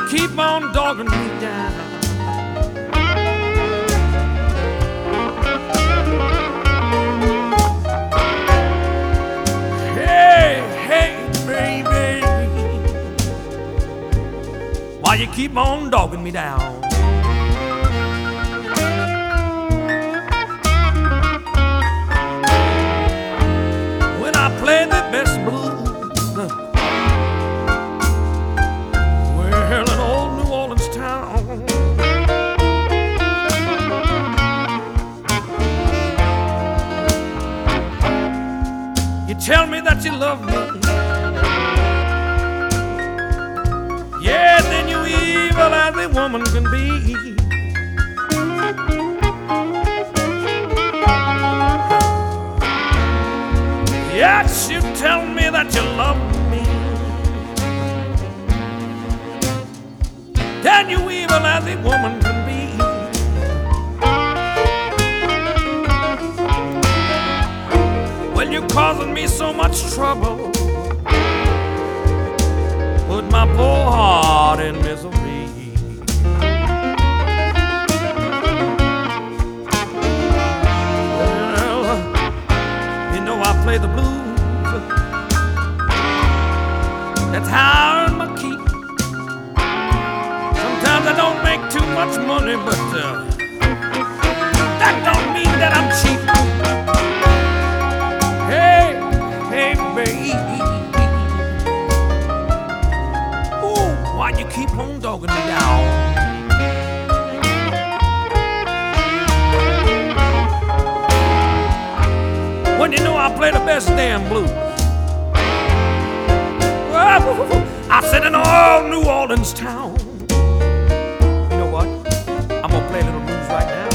keep on dogging me down. Hey, hey, baby, why you keep on dogging me down? When I play the best blues, well, in old New Orleans town, you tell me that you love me. Yeah, then you evil as a woman can be. Yes, you tell me that you love me. Then you evil as a woman can be. Well, you're causing me so much trouble, put my poor heart in misery. Well, you know I play the blues. That's how I earn my keep. Sometimes I don't make too much money, but that don't mean that I'm cheap. Hey, hey, baby, ooh, why you keep on dogging me down? When you know I play the best damn blues. I said in all New Orleans town. You know what? I'm gonna play a little blues right now.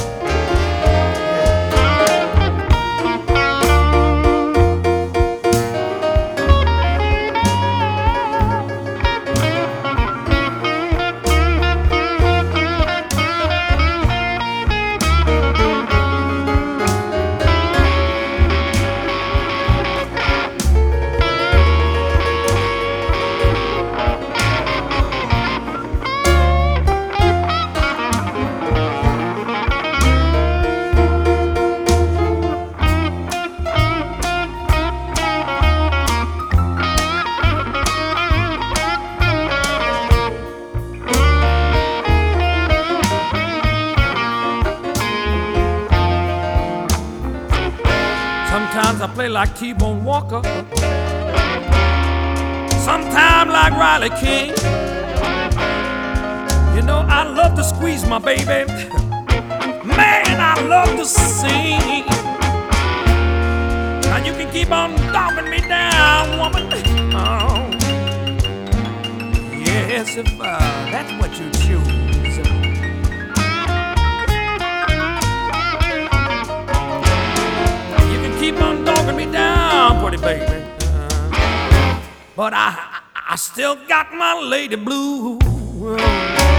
Sometimes I play like T-Bone Walker, sometimes like Riley King. You know I love to squeeze my baby, man, I love to sing. Now you can keep on dogging me down, woman. Oh, yes, if that's what you choose. Keep on dogging me down, pretty baby, but I still got my lady blue.